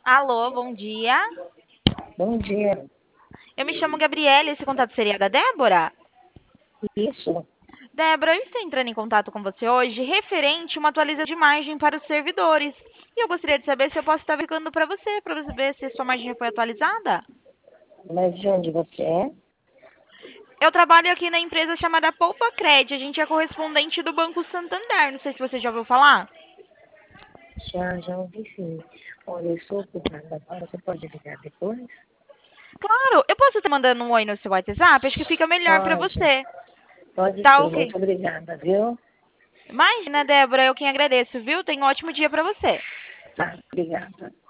Alô, bom dia. Bom dia. Eu me chamo Gabriela e esse contato seria da Débora? Isso, Débora, eu estou entrando em contato com você hoje referente a uma atualização de imagem para os servidores. E eu gostaria de saber se eu posso estar ligando para você ver se a sua imagem já foi atualizada. mas de onde você é? Eu trabalho aqui na empresa chamada Poupa Cred. A gente é correspondente do Banco Santander. Não sei se você já ouviu falar. Já ouvi sim. Olha, eu estou ocupada agora, você pode ligar depois? Claro, eu posso estar mandando um oi no seu WhatsApp? Acho que fica melhor para Pode, você. pode Tá sim. ok. Muito obrigada, viu? Imagina, Débora, eu quem agradeço, viu? Tenha um ótimo dia para você. Tá, obrigada.